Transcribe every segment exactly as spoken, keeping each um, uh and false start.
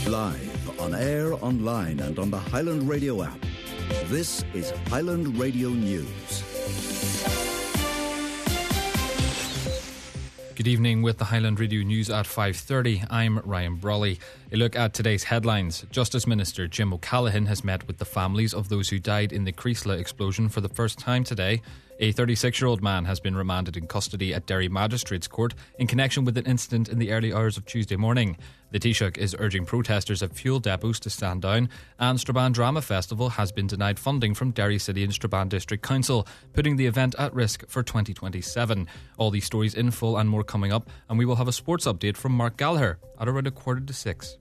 Live, on air, online and on the Highland Radio app. This is Highland Radio News. Good evening with the Highland Radio News at five thirty. I'm Ryan Brawley. A look at today's headlines. Justice Minister Jim O'Callaghan has met with the families of those who died in the Creeslough explosion for the first time today. A thirty-six-year-old man has been remanded in custody at Derry Magistrates Court in connection with an incident in the early hours of Tuesday morning. The Taoiseach is urging protesters at fuel depots to stand down, and Strabane Drama Festival has been denied funding from Derry City and Strabane District Council, putting the event at risk for twenty twenty-seven. All these stories in full and more coming up, and we will have a sports update from Mark Gallagher at around a quarter to six.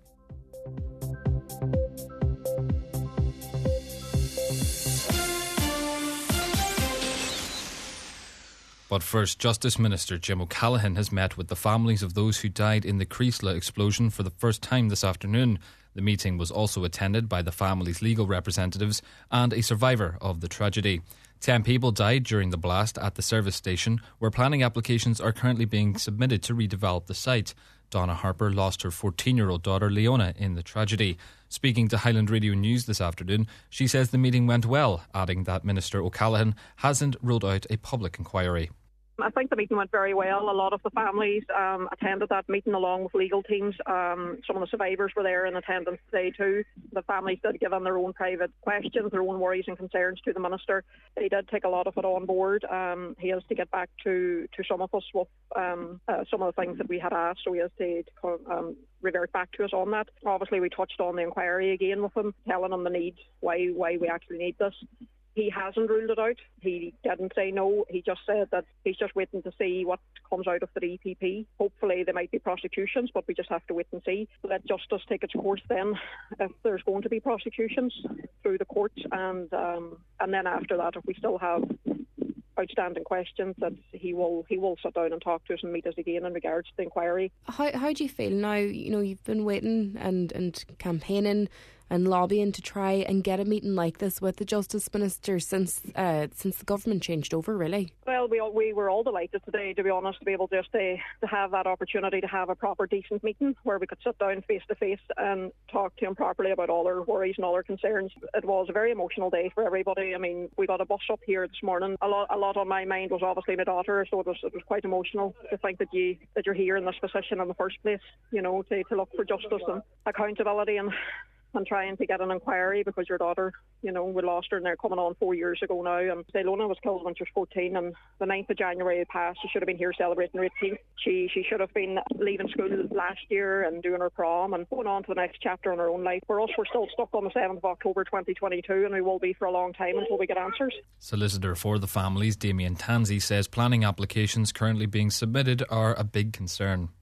But first, Justice Minister Jim O'Callaghan has met with the families of those who died in the Creeslough explosion for the first time this afternoon. The meeting was also attended by the family's legal representatives and a survivor of the tragedy. Ten people died during the blast at the service station, where planning applications are currently being submitted to redevelop the site. Donna Harper lost her fourteen-year-old daughter Leona in the tragedy. Speaking to Highland Radio News this afternoon, she says the meeting went well, adding that Minister O'Callaghan hasn't ruled out a public inquiry. I think the meeting went very well. A lot of the families um, attended that meeting along with legal teams. Um, some of the survivors were there in attendance today too. The families did give in their own private questions, their own worries and concerns to the Minister. He did take a lot of it on board. Um, he has to get back to, to some of us with um, uh, some of the things that we had asked, so he has to um, revert back to us on that. Obviously, we touched on the inquiry again with him, telling him the need, why, why we actually need this. He hasn't ruled it out. He didn't say no. He just said that he's just waiting to see what comes out of the E P P. Hopefully there might be prosecutions, but we just have to wait and see. Let justice take its course then, if there's going to be prosecutions through the courts. And um, and then after that, if we still have outstanding questions, that he will he will sit down and talk to us and meet us again in regards to the inquiry. How how do you feel now? You know, you've been waiting and, and campaigning and lobbying to try and get a meeting like this with the Justice Minister since uh, since the government changed over, really? Well, we all, we were all delighted today, to be honest, to be able just to, to have that opportunity to have a proper, decent meeting where we could sit down face to face and talk to him properly about all our worries and all our concerns. It was a very emotional day for everybody. I mean, we got a bus up here this morning. A lot, a lot on my mind was obviously my daughter, so it was it was quite emotional to think that you that you're here in this position in the first place. You know, to, to look for justice and accountability and. and trying to get an inquiry because your daughter, you know, we lost her and they're coming on four years ago now. And Leona was killed when she was fourteen, and the ninth of January passed. She should have been here celebrating her eighteenth. She she should have been leaving school last year and doing her prom and going on to the next chapter in her own life. For us, we're still stuck on the seventh of October twenty twenty-two, and we will be for a long time until we get answers. Solicitor for the families, Damien Tansey, says planning applications currently being submitted are a big concern.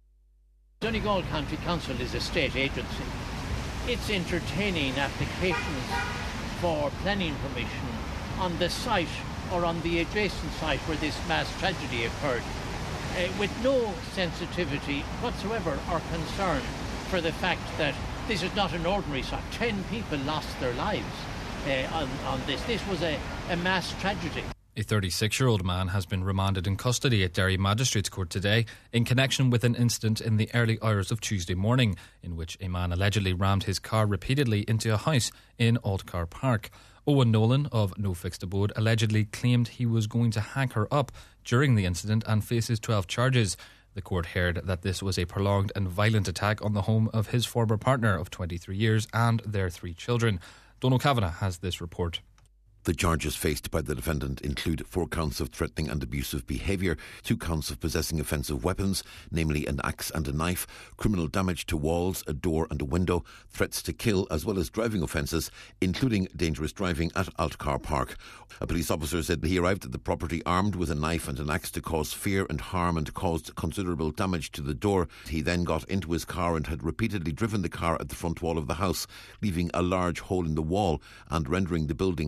Donegal County Council is a state agency. It's entertaining applications for planning permission on the site or on the adjacent site where this mass tragedy occurred, uh, with no sensitivity whatsoever or concern for the fact that this is not an ordinary site. Ten people lost their lives uh, on, on this. This was a, a mass tragedy. A thirty-six-year-old man has been remanded in custody at Derry Magistrates Court today in connection with an incident in the early hours of Tuesday morning in which a man allegedly rammed his car repeatedly into a house in Altcar Park. Owen Nolan of No Fixed Abode allegedly claimed he was going to hang her up during the incident and faces twelve charges. The court heard that this was a prolonged and violent attack on the home of his former partner of twenty-three years and their three children. Donal Kavanagh has this report. The charges faced by the defendant include four counts of threatening and abusive behaviour, two counts of possessing offensive weapons, namely an axe and a knife, criminal damage to walls, a door and a window, threats to kill, as well as driving offences, including dangerous driving at Altcar Park. A police officer said he arrived at the property armed with a knife and an axe to cause fear and harm and caused considerable damage to the door. He then got into his car and had repeatedly driven the car at the front wall of the house, leaving a large hole in the wall and rendering the building structurally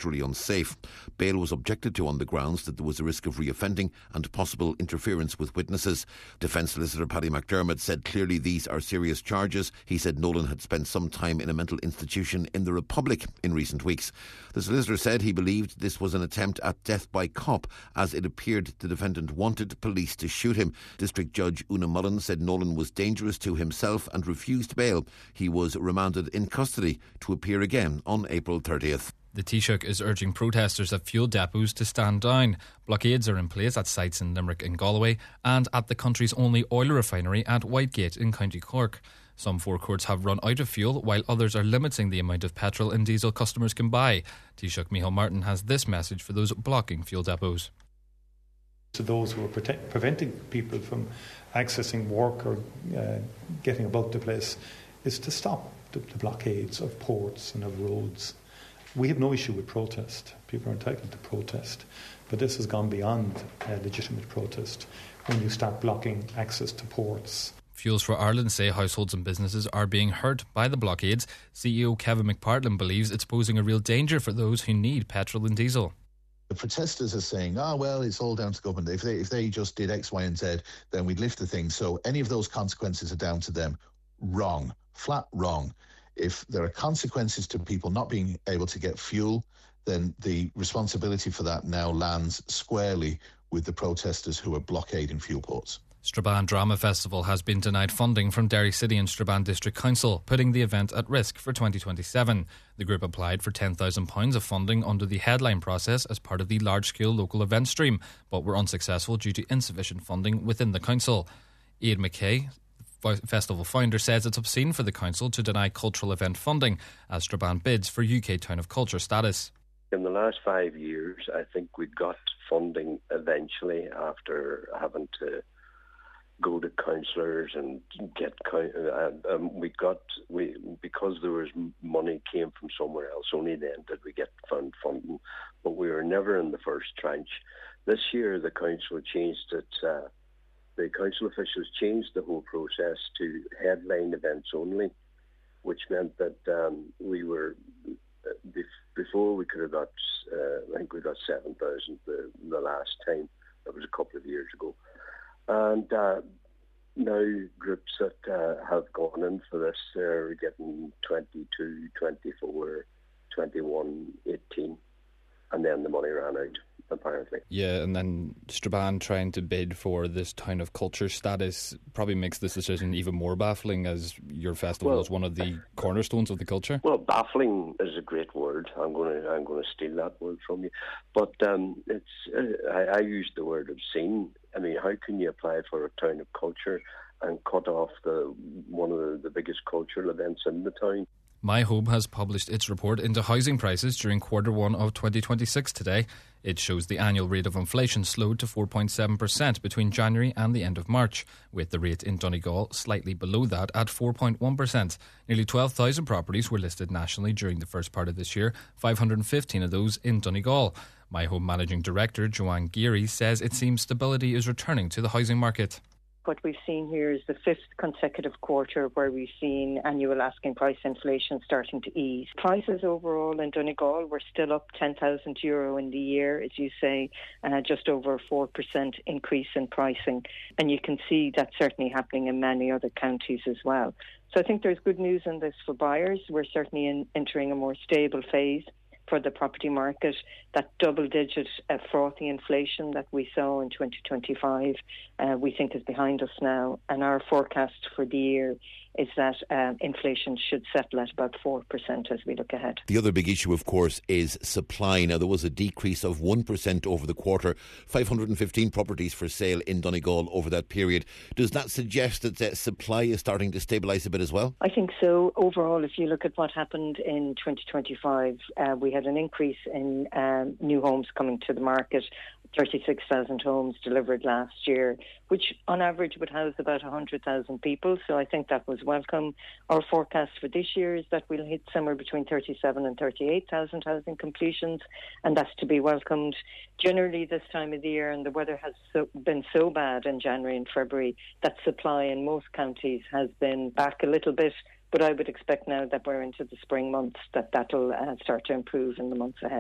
structurally unsafe. Bail was objected to on the grounds that there was a risk of reoffending and possible interference with witnesses. Defence solicitor Paddy McDermott said clearly these are serious charges. He said Nolan had spent some time in a mental institution in the Republic in recent weeks. The solicitor said he believed this was an attempt at death by cop, as it appeared the defendant wanted police to shoot him. District Judge Una Mullen said Nolan was dangerous to himself and refused bail. He was remanded in custody to appear again on April thirtieth. The Taoiseach is urging protesters at fuel depots to stand down. Blockades are in place at sites in Limerick and Galway and at the country's only oil refinery at Whitegate in County Cork. Some forecourts have run out of fuel, while others are limiting the amount of petrol and diesel customers can buy. Taoiseach Micheál Martin has this message for those blocking fuel depots. To those who are protect, preventing people from accessing work or uh, getting about the place is to stop the, the blockades of ports and of roads. We have no issue with protest. People are entitled to protest. But this has gone beyond uh, legitimate protest when you start blocking access to ports. Fuels for Ireland say households and businesses are being hurt by the blockades. C E O Kevin McPartland believes it's posing a real danger for those who need petrol and diesel. The protesters are saying, oh, well, it's all down to government. If they, if they just did X, Y and Z, then we'd lift the thing. So any of those consequences are down to them. Wrong. Flat wrong. If there are consequences to people not being able to get fuel, then the responsibility for that now lands squarely with the protesters who are blockading fuel ports. Strabane Drama Festival has been denied funding from Derry City and Strabane District Council, putting the event at risk for twenty twenty-seven. The group applied for ten thousand pounds of funding under the headline process as part of the large-scale local event stream, but were unsuccessful due to insufficient funding within the council. Ian McKay, festival founder, says it's obscene for the council to deny cultural event funding as Strabane bids for U K Town of Culture status. In the last five years, I think we got funding eventually after having to go to councillors and get uh, um, we got we because there was money came from somewhere else. Only then did we get fund funding, but we were never in the first tranche. This year, the council changed it. Uh, the council officials changed the whole process to headline events only, which meant that um, we were uh, before we could have got. Uh, I think we got seven thousand the the last time. That was a couple of years ago. And uh, now groups that uh, have gone in for this are getting twenty-two, twenty-four, twenty-one, eighteen, and then the money ran out, apparently. Yeah, and then Strabane trying to bid for this Town of Culture status probably makes this decision even more baffling, as your festival well, is one of the cornerstones of the culture. Well, baffling is a great word. I'm going to I'm going to steal that word from you. But um, it's uh, I, I used the word obscene. I mean, how can you apply for a Town of Culture and cut off the one of the, the biggest cultural events in the town? My Home has published its report into housing prices during quarter one of twenty twenty-six today. It shows the annual rate of inflation slowed to four point seven percent between January and the end of March, with the rate in Donegal slightly below that at four point one percent. Nearly twelve thousand properties were listed nationally during the first part of this year, five hundred fifteen of those in Donegal. My Home Managing Director Joanne Geary says it seems stability is returning to the housing market. What we've seen here is the fifth consecutive quarter where we've seen annual asking price inflation starting to ease. Prices overall in Donegal were still up ten thousand euro in the year, as you say, uh, just over a four percent increase in pricing. And you can see that certainly happening in many other counties as well. So I think there's good news in this for buyers. We're certainly in, entering a more stable phase for the property market. That double-digit uh, frothy inflation that we saw in twenty twenty-five, uh, we think is behind us now. And our forecast for the year is that uh, inflation should settle at about four percent as we look ahead. The other big issue, of course, is supply. Now, there was a decrease of one percent over the quarter, five hundred fifteen properties for sale in Donegal over that period. Does that suggest that uh, supply is starting to stabilise a bit as well? I think so. Overall, if you look at what happened in twenty twenty-five, uh, we had an increase in um, new homes coming to the market. thirty-six thousand homes delivered last year, which on average would house about one hundred thousand people. So I think that was welcome. Our forecast for this year is that we'll hit somewhere between thirty-seven and thirty-eight thousand housing completions, and that's to be welcomed. Generally this time of the year, and the weather has so, been so bad in January and February, that supply in most counties has been back a little bit. But I would expect now that we're into the spring months that that'll uh, start to improve in the months ahead.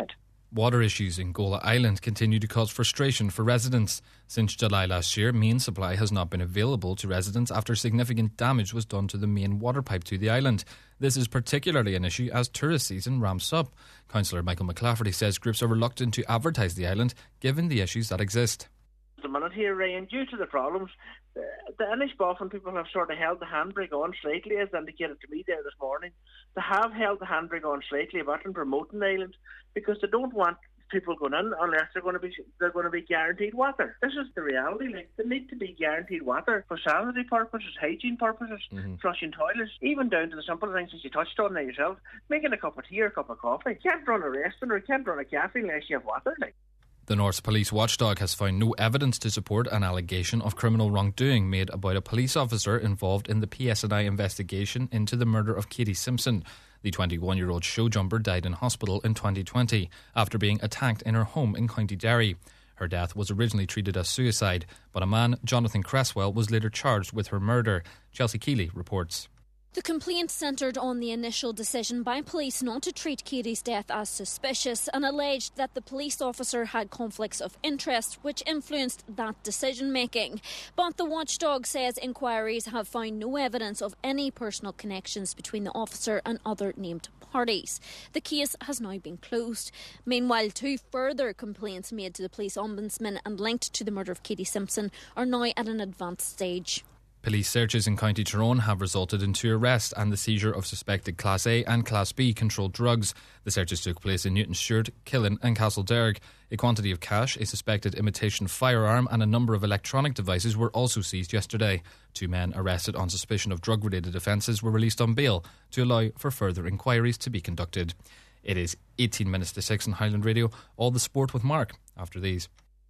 Water issues in Gola Island continue to cause frustration for residents. Since July last year, main supply has not been available to residents after significant damage was done to the main water pipe to the island. This is particularly an issue as tourist season ramps up. Councillor Michael McClafferty says groups are reluctant to advertise the island given the issues that exist. The minute here, Ryan, due to the problems, the, the Inishbofin people have sort of held the handbrake on slightly, as indicated to me there this morning. They have held the handbrake on slightly about in promoting the island because they don't want people going in unless they're going to be they're going to be guaranteed water. This is the reality. Like, they need to be guaranteed water for sanitary purposes, hygiene purposes, mm-hmm. flushing toilets, even down to the simple things that you touched on there yourself, making a cup of tea or a cup of coffee. You can't run a restaurant or you can't run a cafe unless you have water. Like. The North's police watchdog has found no evidence to support an allegation of criminal wrongdoing made about a police officer involved in the P S N I investigation into the murder of Katie Simpson. The twenty-one-year-old show jumper died in hospital in twenty twenty after being attacked in her home in County Derry. Her death was originally treated as suicide, but a man, Jonathan Cresswell, was later charged with her murder. Chelsea Keeley reports. The complaint centred on the initial decision by police not to treat Katie's death as suspicious and alleged that the police officer had conflicts of interest which influenced that decision making. But the watchdog says inquiries have found no evidence of any personal connections between the officer and other named parties. The case has now been closed. Meanwhile, two further complaints made to the police ombudsman and linked to the murder of Katie Simpson are now at an advanced stage. Police searches in County Tyrone have resulted in two arrests and the seizure of suspected Class A and Class B controlled drugs. The searches took place in Newton Stewart, Killen and Castlederg. A quantity of cash, a suspected imitation firearm and a number of electronic devices were also seized yesterday. Two men arrested on suspicion of drug-related offences were released on bail to allow for further inquiries to be conducted. It is eighteen minutes to six on Highland Radio. All the sport with Mark after these.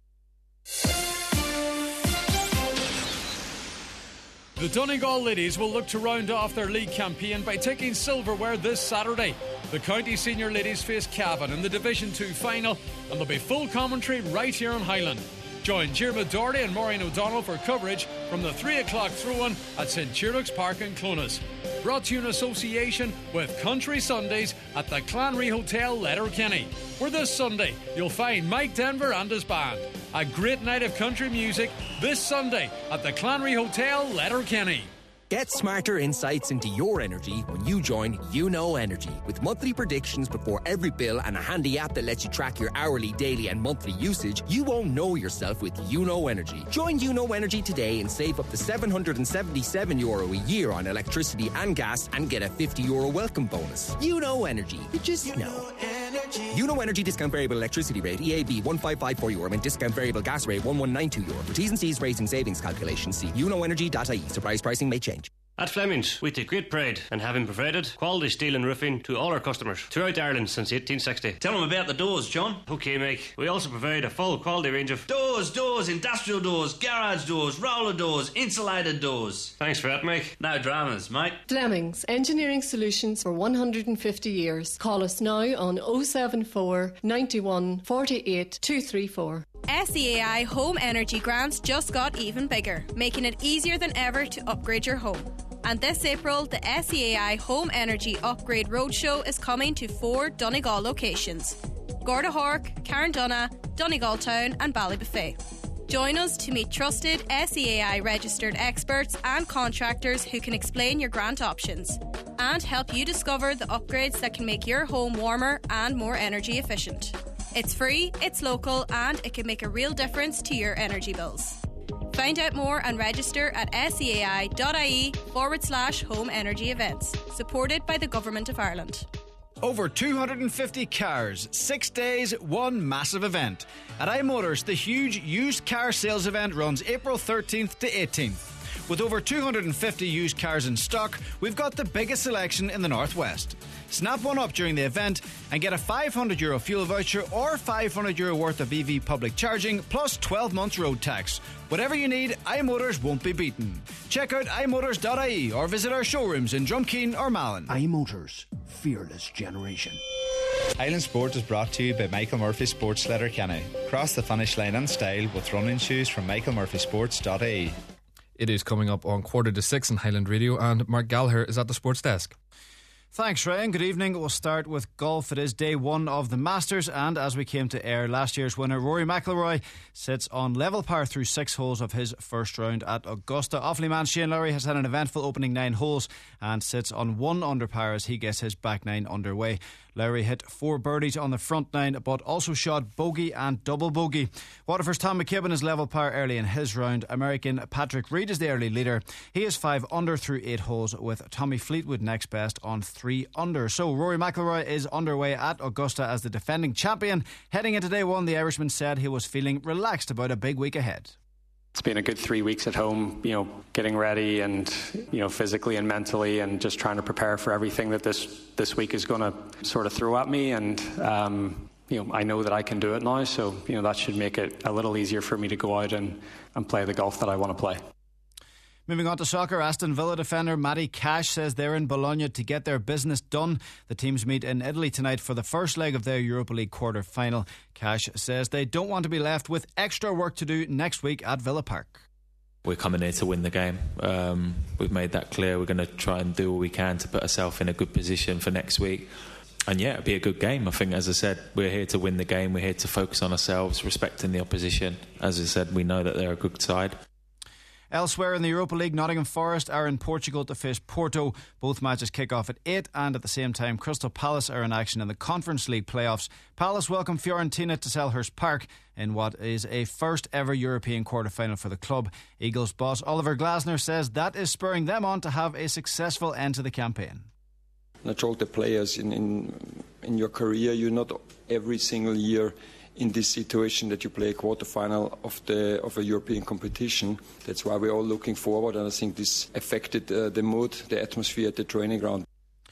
The Donegal ladies will look to round off their league campaign by taking silverware this Saturday. The county senior ladies face Cavan in the Division two final, and there'll be full commentary right here on Highland. Join Jerma Doherty and Maureen O'Donnell for coverage from the three o'clock throw-in at St Chirrux Park in Clones. Brought to you in association with Country Sundays at the Clanry Hotel, Letterkenny, where this Sunday you'll find Mike Denver and his band. A great night of country music this Sunday at the Clanry Hotel, Letterkenny. Get smarter insights into your energy when you join You Know Energy. With monthly predictions before every bill and a handy app that lets you track your hourly, daily and monthly usage, you won't know yourself with You Know Energy. Join You Know Energy today and save up to seven hundred seventy-seven euro a year on electricity and gas and get a fifty euro welcome bonus. You Know Energy. You just you know. know energy. You Know Energy discount variable electricity rate E A B one five five four euro and discount variable gas rate one one nine two euro. For T's and C's rating savings calculations, see you know energy dot I E. Surprise pricing may change. At Fleming's, we take great pride in having provided quality steel and roofing to all our customers throughout Ireland since eighteen sixty. Tell them about the doors, John. OK, Mike. We also provide a full quality range of doors, doors, industrial doors, garage doors, roller doors, insulated doors. Thanks for that, Mike. No dramas, mate. Fleming's, engineering solutions for one hundred fifty years. Call us now on oh seven four, ninety-one, forty-eight, two three four. S E A I Home Energy Grants just got even bigger, making it easier than ever to upgrade your home. And this April, the S E A I Home Energy Upgrade Roadshow is coming to four Donegal locations: Gordahork, Carndonagh, Donegal Town and Ballybuffet. Join us to meet trusted S E A I registered experts and contractors who can explain your grant options and help you discover the upgrades that can make your home warmer and more energy efficient. It's free, it's local and it can make a real difference to your energy bills. Find out more and register at seai.ie forward slash home energy events. Supported by the Government of Ireland. Over two hundred fifty cars, six days, one massive event. At iMotors, the huge used car sales event runs April thirteenth to eighteenth. With over two hundred fifty used cars in stock, we've got the biggest selection in the Northwest. Snap one up during the event and get a five hundred euro fuel voucher or five hundred euro worth of E V public charging plus twelve months road tax. Whatever you need, iMotors won't be beaten. Check out i motors dot I E or visit our showrooms in Drumkeen or Malin. iMotors, fearless generation. Highland Sport is brought to you by Michael Murphy Sports Letterkenny. Cross the finish line in style with running shoes from michael murphy sports dot I E. It is coming up on quarter to six on Highland Radio and Mark Gallagher is at the sports desk. Thanks, Ryan. Good evening. We'll start with golf. It is day one of the Masters, and as we came to air, last year's winner Rory McIlroy sits on level par through six holes of his first round at Augusta. Offaly man Shane Lowry has had an eventful opening nine holes and sits on one under par as he gets his back nine underway. Lowry hit four birdies on the front nine, but also shot bogey and double bogey. Waterford's Tom McKibben is level par early in his round. American Patrick Reed is the early leader. He is five under through eight holes, with Tommy Fleetwood next best on three under. So Rory McIlroy is underway at Augusta as the defending champion. Heading into day one, the Irishman said he was feeling relaxed about a big week ahead. It's been a good three weeks at home, you know, getting ready and, you know, physically and mentally, and just trying to prepare for everything that this, this week is going to sort of throw at me. And, um, you know, I know that I can do it now, so, you know, that should make it a little easier for me to go out and, and play the golf that I want to play. Moving on to soccer, Aston Villa defender Matty Cash says they're in Bologna to get their business done. The teams meet in Italy tonight for the first leg of their Europa League quarter-final. Cash says they don't want to be left with extra work to do next week at Villa Park. We're coming here to win the game. Um, we've made that clear. We're going to try and do all we can to put ourselves in a good position for next week. And yeah, it'll be a good game. I think, as I said, we're here to win the game. We're here to focus on ourselves, respecting the opposition. As I said, we know that they're a good side. Elsewhere in the Europa League, Nottingham Forest are in Portugal to face Porto. Both matches kick off at eight, and at the same time Crystal Palace are in action in the Conference League playoffs. Palace welcome Fiorentina to Selhurst Park in what is a first ever European quarter-final for the club. Eagles boss Oliver Glasner says that is spurring them on to have a successful end to the campaign. Not all the players in, in, in your career, you're not every single year in this situation that you play a quarter-final of the of a European competition. That's why we're all looking forward, and I think this affected uh, the mood, the atmosphere at the training ground.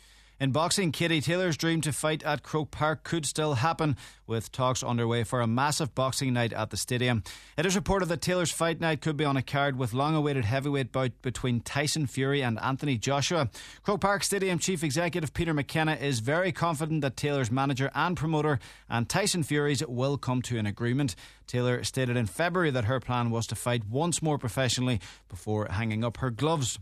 In boxing, Katie Taylor's dream to fight at Croke Park could still happen, with talks underway for a massive boxing night at the stadium. It is reported that Taylor's fight night could be on a card with long-awaited heavyweight bout between Tyson Fury and Anthony Joshua. Croke Park Stadium Chief Executive Peter McKenna is very confident that Taylor's manager and promoter and Tyson Fury's will come to an agreement. Taylor stated in February that her plan was to fight once more professionally before hanging up her gloves.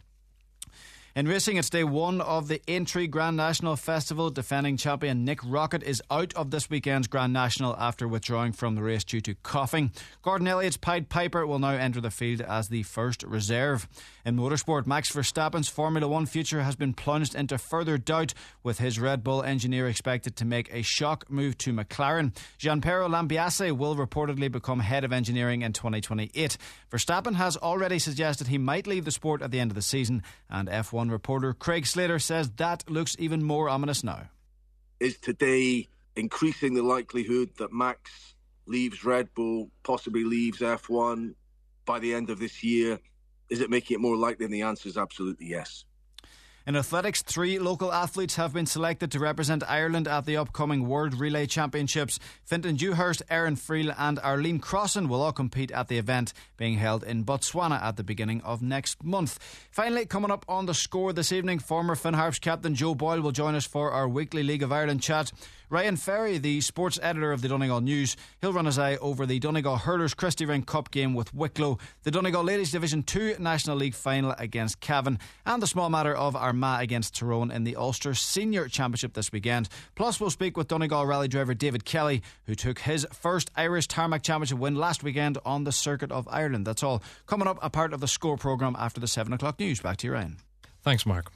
In racing, it's day one of the Aintree Grand National Festival. Defending champion Nick Rockett is out of this weekend's Grand National after withdrawing from the race due to coughing. Gordon Elliott's Pied Piper will now enter the field as the first reserve. In motorsport, Max Verstappen's Formula One future has been plunged into further doubt, with his Red Bull engineer expected to make a shock move to McLaren. Gianpiero Lambiase will reportedly become head of engineering in twenty twenty-eight. Verstappen has already suggested he might leave the sport at the end of the season, and F one reporter Craig Slater says that looks even more ominous now. Is today increasing the likelihood that Max leaves Red Bull, possibly leaves F one by the end of this year? Is it making it more likely? And the answer is absolutely yes. In athletics, three local athletes have been selected to represent Ireland at the upcoming World Relay Championships. Fintan Dewhurst, Erin Friel and Arlene Crossan will all compete at the event being held in Botswana at the beginning of next month. Finally, coming up on The Score this evening, former Finn Harps captain Joe Boyle will join us for our weekly League of Ireland chat. Ryan Ferry, the sports editor of the Donegal News, he'll run his eye over the Donegal Hurlers Christy Ring Cup game with Wicklow, the Donegal Ladies Division two National League final against Cavan, and the small matter of Armagh against Tyrone in the Ulster Senior Championship this weekend. Plus, we'll speak with Donegal rally driver David Kelly, who took his first Irish Tarmac Championship win last weekend on the Circuit of Ireland. That's all coming up, a part of the Score programme after the seven o'clock news. Back to you, Ryan. Thanks, Mark.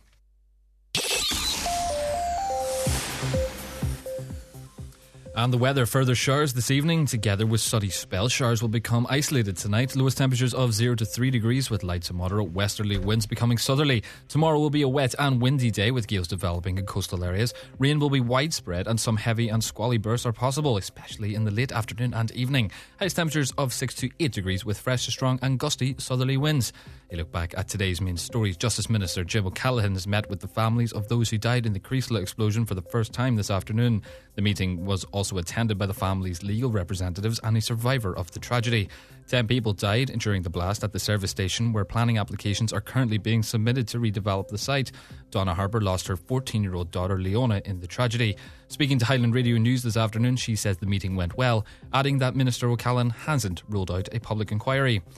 And the weather, further showers this evening together with sunny spell. Showers will become isolated tonight. Lowest temperatures of zero to three degrees with light to moderate westerly winds becoming southerly. Tomorrow will be a wet and windy day with gales developing in coastal areas. Rain will be widespread and some heavy and squally bursts are possible, especially in the late afternoon and evening. Highest temperatures of six to eight degrees with fresh to strong and gusty southerly winds. A look back at today's main stories. Justice Minister Jim O'Callaghan has met with the families of those who died in the Creasla explosion for the first time this afternoon. The meeting was also attended by the family's legal representatives and a survivor of the tragedy. Ten people died during the blast at the service station, where planning applications are currently being submitted to redevelop the site. Donna Harper lost her fourteen-year-old daughter Leona in the tragedy. Speaking to Highland Radio News this afternoon, she says the meeting went well, adding that Minister O'Callaghan hasn't ruled out a public inquiry.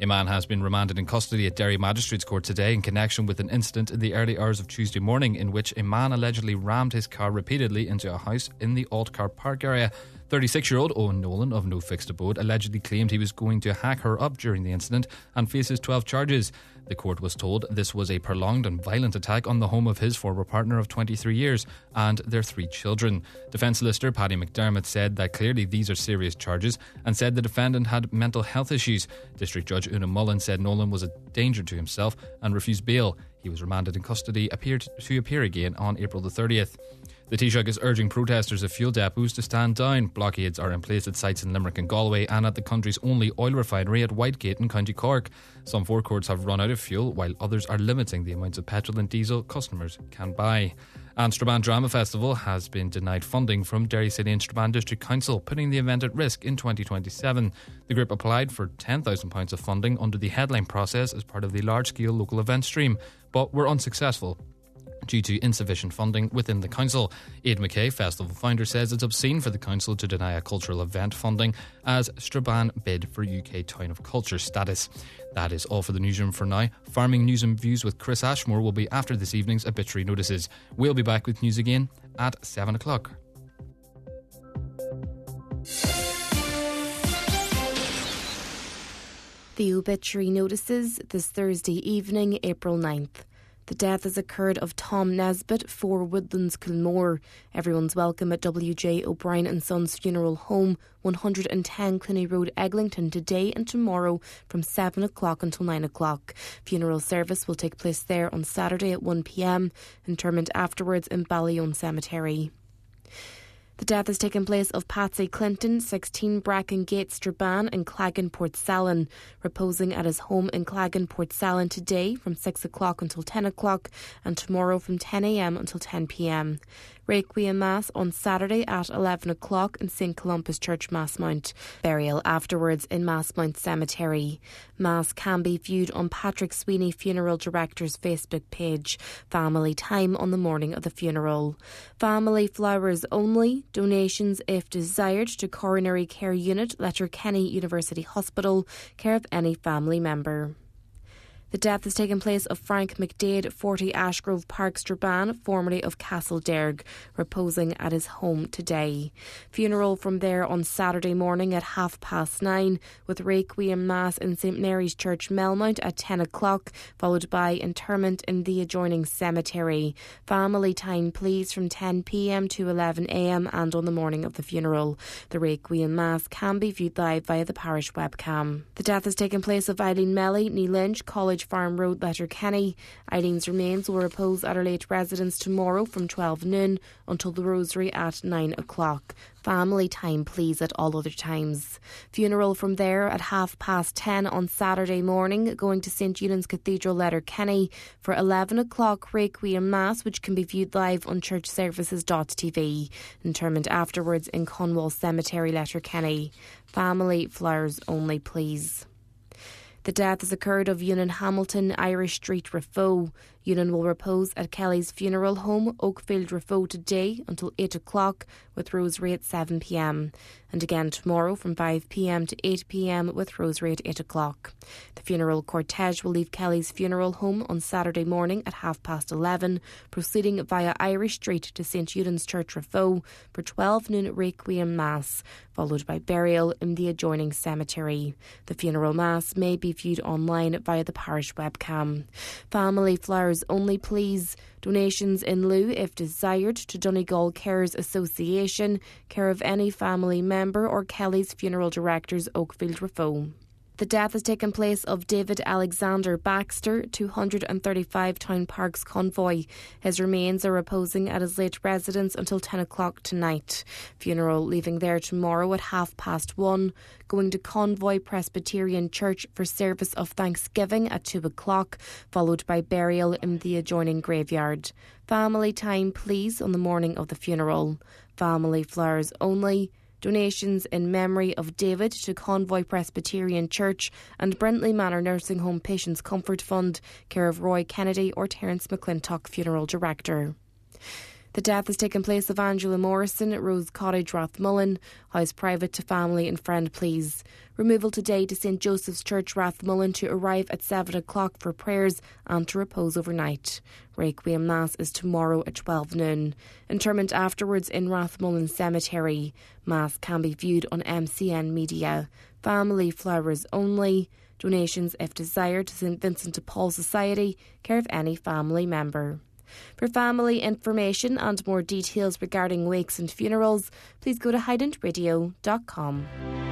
A man has been remanded in custody at Derry Magistrates Court today in connection with an incident in the early hours of Tuesday morning in which a man allegedly rammed his car repeatedly into a house in the Altcar Park area. thirty-six-year-old Owen Nolan of No Fixed Abode allegedly claimed he was going to hack her up during the incident and faces twelve charges. The court was told this was a prolonged and violent attack on the home of his former partner of twenty-three years and their three children. Defence solicitor Paddy McDermott said that clearly these are serious charges and said the defendant had mental health issues. District Judge Una Mullen said Nolan was a danger to himself and refused bail. He was remanded in custody appeared to appear again on April the thirtieth. The Taoiseach is urging protesters at fuel depots to stand down. Blockades are in place at sites in Limerick and Galway and at the country's only oil refinery at Whitegate in County Cork. Some forecourts have run out of fuel, while others are limiting the amounts of petrol and diesel customers can buy. And Strabane Drama Festival has been denied funding from Derry City and Strabane District Council, putting the event at risk in twenty twenty-seven. The group applied for ten thousand pounds of funding under the headline process as part of the large-scale local event stream, but were unsuccessful due to insufficient funding within the council. Aid McKay, festival founder, says it's obscene for the council to deny a cultural event funding as Strabane bid for U K Town of Culture status. That is all for the newsroom for now. Farming news and views with Chris Ashmore will be after this evening's obituary notices. We'll be back with news again at seven o'clock. The obituary notices this Thursday evening, April ninth. The death has occurred of Tom Nesbitt, four Woodlands, Kilmore. Everyone's welcome at W J O'Brien and Sons Funeral Home, one hundred ten Cluny Road, Eglinton, today and tomorrow from seven o'clock until nine o'clock. Funeral service will take place there on Saturday at one p.m. Interment afterwards in Ballyone Cemetery. The death has taken place of Patsy Clinton, sixteen Bracken Gate, Strabane and Claggan, Portsalon, reposing at his home in Claggan, Portsalon today from six o'clock until ten o'clock and tomorrow from ten a.m. until ten p.m. Requiem Mass on Saturday at eleven o'clock in Saint Columbus Church, Massmount. Burial afterwards in Massmount Cemetery. Mass can be viewed on Patrick Sweeney Funeral Director's Facebook page. Family time on the morning of the funeral. Family flowers only. Donations if desired to Coronary Care Unit, Letterkenny University Hospital, care of any family member. The death has taken place of Frank McDade, forty Ashgrove Park, Strabane, formerly of Castlederg, reposing at his home today. Funeral from there on Saturday morning at half past nine, with Requiem Mass in St Mary's Church, Melmount at ten o'clock, followed by interment in the adjoining cemetery. Family time, please, from ten p.m. to eleven a.m. and on the morning of the funeral. The Requiem Mass can be viewed live via the parish webcam. The death has taken place of Eileen Melly, Ní Lynch, College Farm Road, Letterkenny. Eileen's remains will repose at her late residence tomorrow from twelve noon until the rosary at nine o'clock. Family time, please, at all other times. Funeral from there at half past ten on Saturday morning, going to St Eunan's Cathedral, Letterkenny, for eleven o'clock Requiem Mass, which can be viewed live on church services dot t v. Interment afterwards in Conwall Cemetery, Letterkenny. Family flowers only, please. The death has occurred of Ewan Hamilton, Irish Street, Rafo. Ewan will repose at Kelly's Funeral Home, Oakfield, Rafo, today until eight o'clock, with rosary at seven p.m. and again tomorrow from five p.m. to eight p.m. with rosary at eight o'clock. The funeral cortege will leave Kelly's Funeral Home on Saturday morning at half past eleven, proceeding via Irish Street to St Eunan's Church, Rafo, for twelve noon Requiem Mass, followed by burial in the adjoining cemetery. The funeral mass may be viewed online via the parish webcam. Family flowers only, please. Donations in lieu if desired to Donegal Carers Association, care of any family member or Kelly's Funeral Directors, Oakfield, Rafo. The death has taken place of David Alexander Baxter, two hundred thirty-five Town Parks Convoy. His remains are reposing at his late residence until ten o'clock tonight. Funeral leaving there tomorrow at half past one, going to Convoy Presbyterian Church for service of Thanksgiving at two o'clock, followed by burial in the adjoining graveyard. Family time, please, on the morning of the funeral. Family flowers only. Donations in memory of David to Convoy Presbyterian Church and Brentley Manor Nursing Home Patients Comfort Fund, care of Roy Kennedy or Terence McClintock Funeral Director. The death has taken place of Angela Morrison at Rose Cottage, Rathmullen. House private to family and friend, please. Removal today to St Joseph's Church, Rathmullen, to arrive at seven o'clock for prayers and to repose overnight. Requiem Mass is tomorrow at twelve noon. Interment afterwards in Rathmullen Cemetery. Mass can be viewed on M C N Media. Family flowers only. Donations, if desired, to St Vincent de Paul Society, care of any family member. For family information and more details regarding wakes and funerals, please go to highland radio dot com.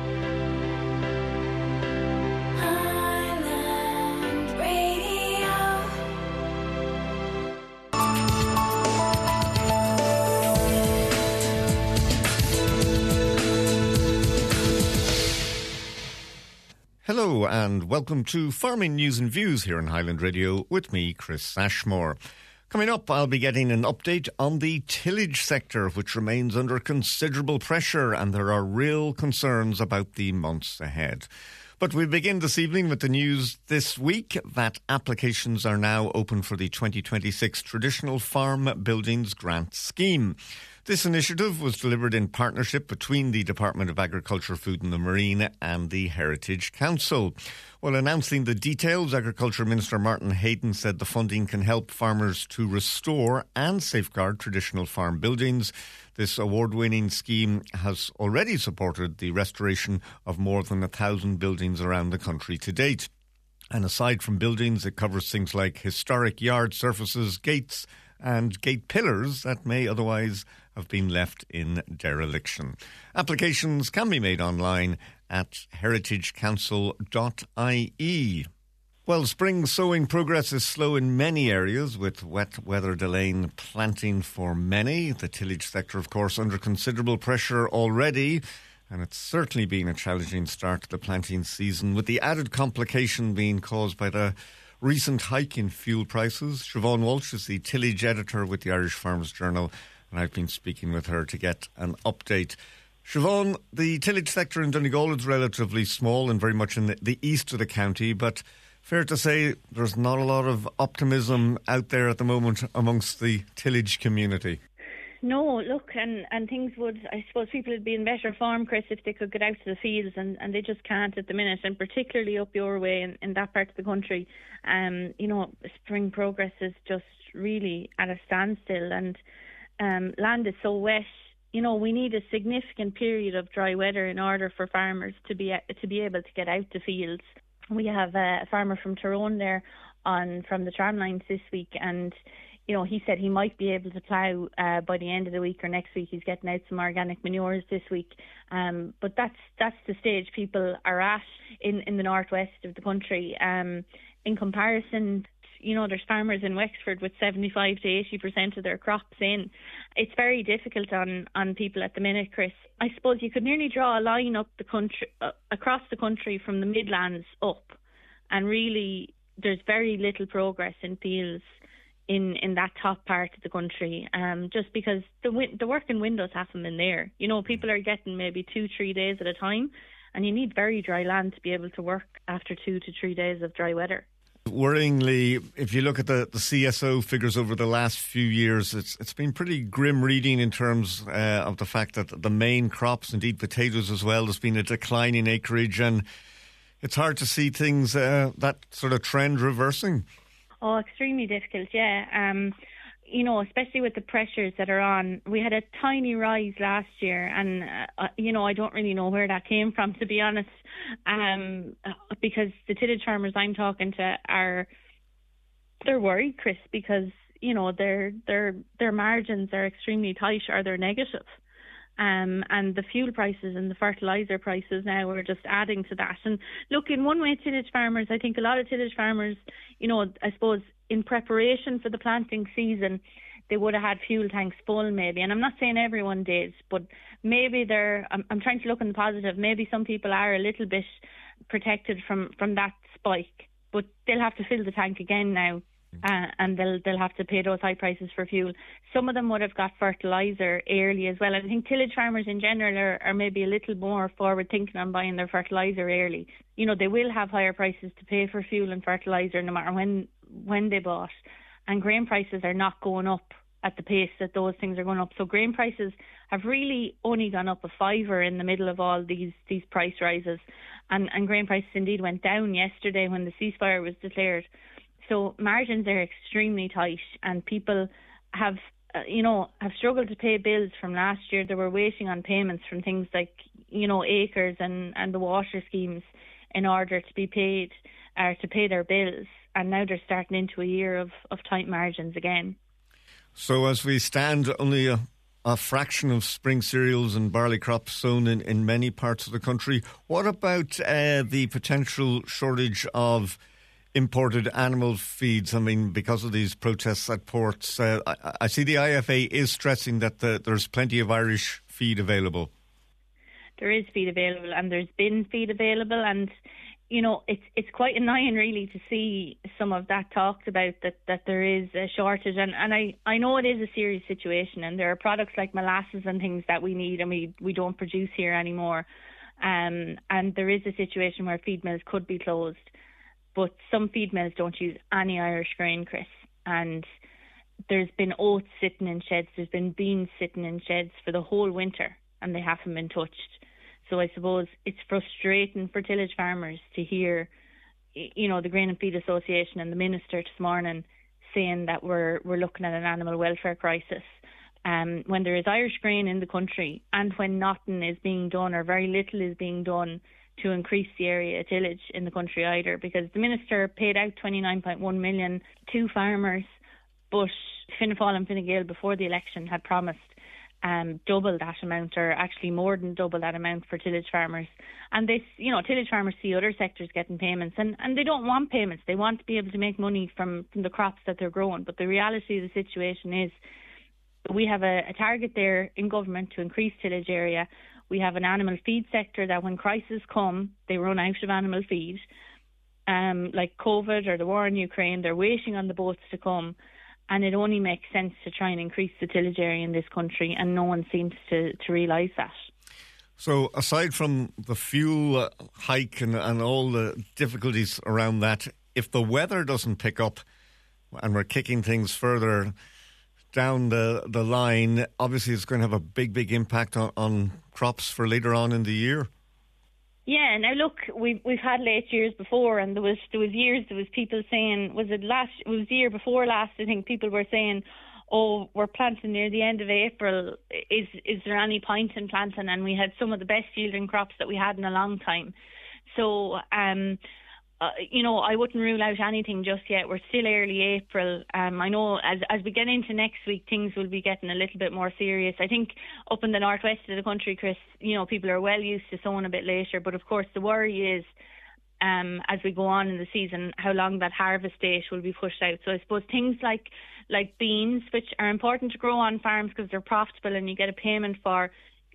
Hello and welcome to Farming News and Views here on Highland Radio with me, Chris Ashmore. Coming up, I'll be getting an update on the tillage sector, which remains under considerable pressure, and there are real concerns about the months ahead. But we begin this evening with the news this week that applications are now open for the twenty twenty-six Traditional Farm Buildings Grant Scheme. This initiative was delivered in partnership between the Department of Agriculture, Food and the Marine and the Heritage Council. While announcing the details, Agriculture Minister Martin Hayden said the funding can help farmers to restore and safeguard traditional farm buildings. This award-winning scheme has already supported the restoration of more than a thousand buildings around the country to date. And aside from buildings, it covers things like historic yard surfaces, gates and gate pillars that may otherwise have been left in dereliction. Applications can be made online at heritage council dot I E. Well, spring sowing progress is slow in many areas, with wet weather delaying planting for many. The tillage sector, of course, under considerable pressure already, and it's certainly been a challenging start to the planting season, with the added complication being caused by the recent hike in fuel prices. Siobhan Walsh is the tillage editor with the Irish Farmers Journal, and I've been speaking with her to get an update. Siobhan, the tillage sector in Donegal is relatively small and very much in the, the east of the county, but fair to say there's not a lot of optimism out there at the moment amongst the tillage community. No, look, and, and things would, I suppose people would be in better form, Chris, if they could get out to the fields, and, and they just can't at the minute, and particularly up your way in, in that part of the country. Um, you know, spring progress is just really at a standstill, and um, land is so wet. You know, we need a significant period of dry weather in order for farmers to be to be able to get out to fields. We have a farmer from Tyrone there on from the tramlines this week, and you know, he said he might be able to plough uh, by the end of the week or next week. He's getting out some organic manures this week. Um, but that's that's the stage people are at in, in the northwest of the country. Um, in comparison, you know, there's farmers in Wexford with seventy-five to eighty percent of their crops in. It's very difficult on, on people at the minute, Chris. I suppose you could nearly draw a line up the country, uh, across the country from the Midlands up. And really, there's very little progress in fields in, in that top part of the country, um, just because the win- the working windows haven't been there. You know, people are getting maybe two, three days at a time, and you need very dry land to be able to work after two to three days of dry weather. Worryingly, if you look at the, the C S O figures over the last few years, it's it's been pretty grim reading in terms uh, of the fact that the main crops, indeed potatoes as well, there's been a decline in acreage, and it's hard to see things, uh, that sort of trend reversing. Oh, extremely difficult, yeah. Um, you know, especially with the pressures that are on. We had a tiny rise last year, and, uh, you know, I don't really know where that came from, to be honest, um, because the tillage farmers I'm talking to are, they're worried, Chris, because, you know, their their their margins are extremely tight or they're negative. Um, and the fuel prices and the fertiliser prices now are just adding to that. And look, in one way, tillage farmers, I think a lot of tillage farmers, you know, I suppose in preparation for the planting season, they would have had fuel tanks full maybe. And I'm not saying everyone did, but maybe they're, I'm, I'm trying to look on the positive, maybe some people are a little bit protected from, from that spike, but they'll have to fill the tank again now. Uh, and they'll they'll have to pay those high prices for fuel. Some of them would have got fertiliser early as well. And I think tillage farmers in general are, are maybe a little more forward thinking on buying their fertiliser early. You know, they will have higher prices to pay for fuel and fertiliser no matter when when they bought. And grain prices are not going up at the pace that those things are going up. So grain prices have really only gone up a fiver in the middle of all these these price rises. And, and grain prices indeed went down yesterday when the ceasefire was declared. So margins are extremely tight, and people have, uh, you know, have struggled to pay bills from last year. They were waiting on payments from things like, you know, acres and, and the water schemes in order to be paid, or to pay their bills. And now they're starting into a year of, of tight margins again. So as we stand, only a, a fraction of spring cereals and barley crops sown in, in many parts of the country. What about uh, the potential shortage of imported animal feeds? I mean, because of these protests at ports, uh, I, I see the I F A is stressing that the, there's plenty of Irish feed available. There is feed available, and there's been feed available, and you know, it's it's quite annoying really to see some of that talked about, that, that there is a shortage. And, and I, I know it is a serious situation, and there are products like molasses and things that we need and we, we don't produce here anymore. Um, and there is a situation where feed mills could be closed. But some feed mills don't use any Irish grain, Chris. And there's been oats sitting in sheds, there's been beans sitting in sheds for the whole winter, and they haven't been touched. So I suppose it's frustrating for tillage farmers to hear, you know, the Grain and Feed Association and the Minister this morning saying that we're we're looking at an animal welfare crisis, um, when there is Irish grain in the country, and when nothing is being done, or very little is being done, to increase the area of tillage in the country either. Because the Minister paid out twenty-nine point one million to farmers, but Fianna Fáil and Fine Gael before the election had promised Um, double that amount, or actually more than double that amount for tillage farmers. And this, you know, tillage farmers see other sectors getting payments, and, and they don't want payments. They want to be able to make money from, from the crops that they're growing. But the reality of the situation is we have a, a target there in government to increase tillage area. We have an animal feed sector that when crises come, they run out of animal feed. Um, like COVID or the war in Ukraine, they're waiting on the boats to come. And it only makes sense to try and increase the tillage area in this country, and no one seems to, to realise that. So aside from the fuel hike and, and all the difficulties around that, if the weather doesn't pick up and we're kicking things further down the, the line, obviously it's going to have a big, big impact on, on crops for later on in the year. Yeah, now look, we've we've had late years before, and there was there was years there was people saying, was it last? It was the year before last. I think people were saying, "Oh, we're planting near the end of April. Is is there any point in planting?" And we had some of the best yielding crops that we had in a long time. So, um, uh, you know, I wouldn't rule out anything just yet. We're still early April. Um, I know as as we get into next week, things will be getting a little bit more serious. I think up in the northwest of the country, Chris, you know, people are well used to sowing a bit later. But of course, the worry is, um, as we go on in the season, how long that harvest date will be pushed out. So I suppose things like like beans, which are important to grow on farms because they're profitable and you get a payment for,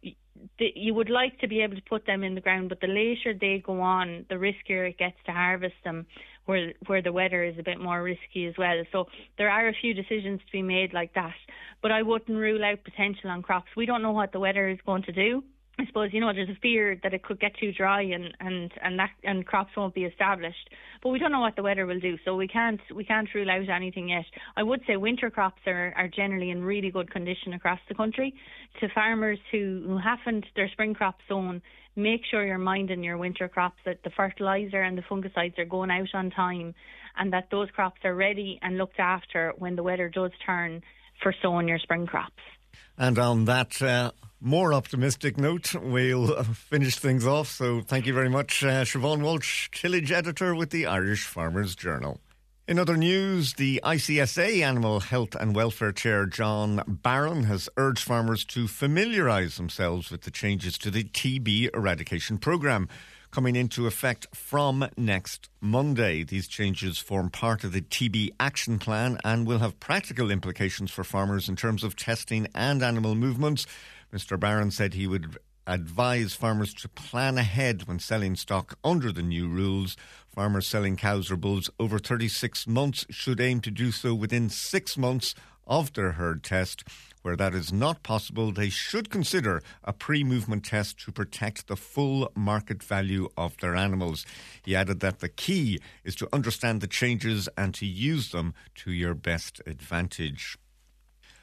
you would like to be able to put them in the ground, but the later they go on, the riskier it gets to harvest them, where where the weather is a bit more risky as well. So there are a few decisions to be made like that, but I wouldn't rule out potential on crops. We don't know what the weather is going to do. I suppose, you know, there's a fear that it could get too dry and and and that and crops won't be established, but we don't know what the weather will do, so we can't we can't rule out anything yet. I would say winter crops are, are generally in really good condition across the country. To farmers who, who haven't their spring crops sown, make sure you're minding your winter crops, that the fertiliser and the fungicides are going out on time, and that those crops are ready and looked after when the weather does turn for sowing your spring crops. And on that uh, more optimistic note, we'll uh, finish things off. So thank you very much, uh, Siobhan Walsh, tillage editor with the Irish Farmers Journal. In other news, the I C S A Animal Health and Welfare Chair John Barron has urged farmers to familiarise themselves with the changes to the T B eradication programme coming into effect from next Monday. These changes form part of the T B action plan and will have practical implications for farmers in terms of testing and animal movements. Mister Barron said he would advise farmers to plan ahead when selling stock under the new rules. Farmers selling cows or bulls over thirty-six months should aim to do so within six months of their herd test. Where that is not possible, they should consider a pre-movement test to protect the full market value of their animals. He added that the key is to understand the changes and to use them to your best advantage.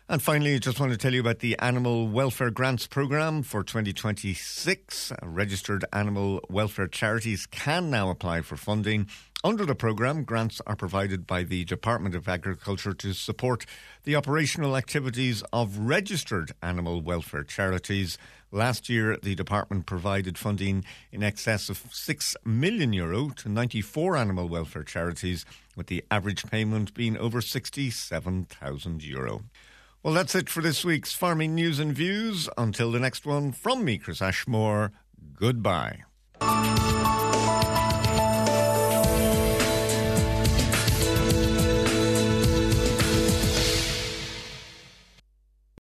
And finally, I just want to tell you about the Animal Welfare Grants Programme for twenty twenty-six. Registered animal welfare charities can now apply for funding. Under the programme, grants are provided by the Department of Agriculture to support the operational activities of registered animal welfare charities. Last year, the department provided funding in excess of six million euro to ninety-four animal welfare charities, with the average payment being over sixty-seven thousand euro. Well, that's it for this week's Farming News and Views. Until the next one, from me, Chris Ashmore, goodbye.